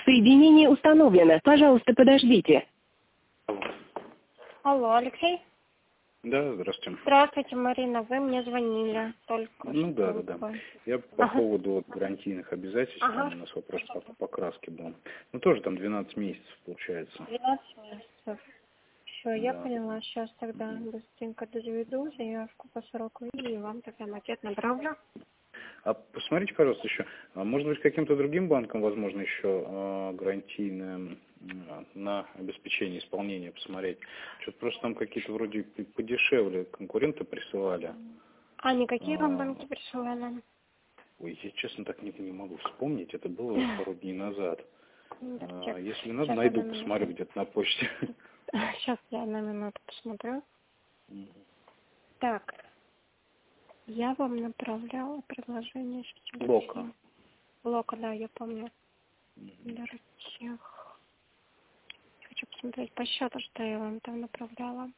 Соединение установлено. Пожалуйста, подождите. Алло, Алексей? Да, здравствуйте. Здравствуйте, Марина. Вы мне звонили только Ну что. да. Я по поводу вот гарантийных обязательств, там у нас вопрос по покраске был. Ну тоже там 12 месяцев получается. 12 месяцев. Все, я Да. поняла. Сейчас тогда быстренько доведу заявку по сроку и вам тогда макет направлю. А посмотрите, пожалуйста, еще, может быть, каким-то другим банком, возможно, еще гарантийное на обеспечение исполнения посмотреть. Что-то просто там какие-то вроде подешевле конкуренты присылали. А никакие вам банки присылали? Ой, я честно так не могу вспомнить, это было пару дней назад. Если надо, Сейчас найду, посмотрю где-то на почте. Сейчас я на минуту посмотрю. Так, я вам направляла предложение. Лока. Лока, да, я помню. Доротех. Хочу посмотреть по счету, что я вам там направляла.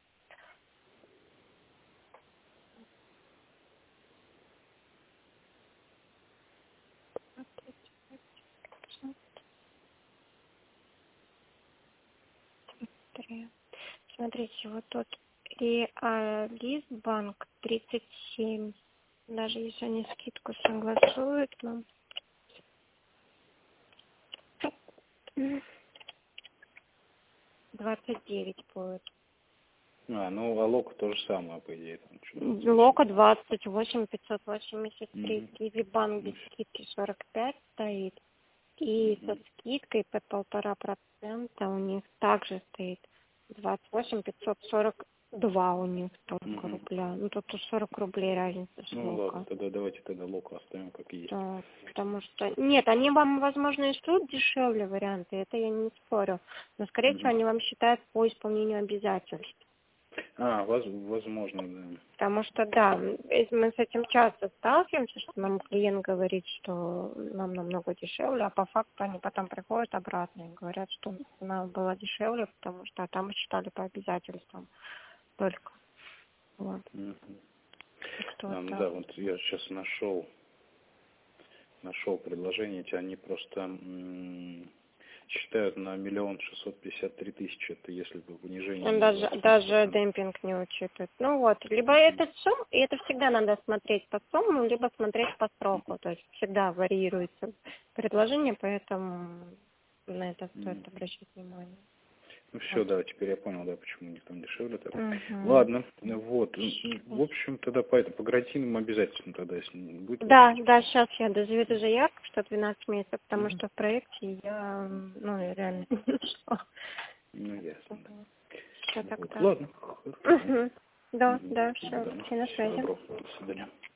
Смотрите, вот тут Реализбанк 37. Даже если они скидку согласуют, нам 29 будет. Ну, а Лока то же самое, по идее. Лока 28 583. Киви-банк без скидки 45 стоит. И со скидкой под 1,5% у них также стоит 28 542 у них только рубля. Ну, тут 40 рублей разница с Ну, Лока. ладно, давайте Локу оставим как есть. Да, потому что... Нет, они вам, возможно, и шлют дешевле варианты, это я не спорю. Но, скорее всего, они вам считают по исполнению обязательств. Возможно, да. Потому что, да, мы с этим часто сталкиваемся, что нам клиент говорит, что нам намного дешевле, а по факту они потом приходят обратно и говорят, что нам было дешевле, потому что там считали по обязательствам только. Вот. Да, вот я сейчас нашел предложение, эти они просто считают на 1 653 000, это если бы понижение... Даже демпинг не учитывает. Ну вот, либо это сумма, и это всегда надо смотреть по сумму, либо смотреть по сроку, то есть всегда варьируется предложение, поэтому на это стоит обращать внимание. Ну все, да, теперь я понял, да, почему у них там дешевле. Ладно, вот, в общем, тогда по гарантийным обязательствам тогда, если будет... Да, сейчас я дозаведу заявку, что 12 месяцев, потому что в проекте я, реально не нашла. Ну, ясно, да. Все так. Ладно. Да, все, на связи. Добро, до свидания.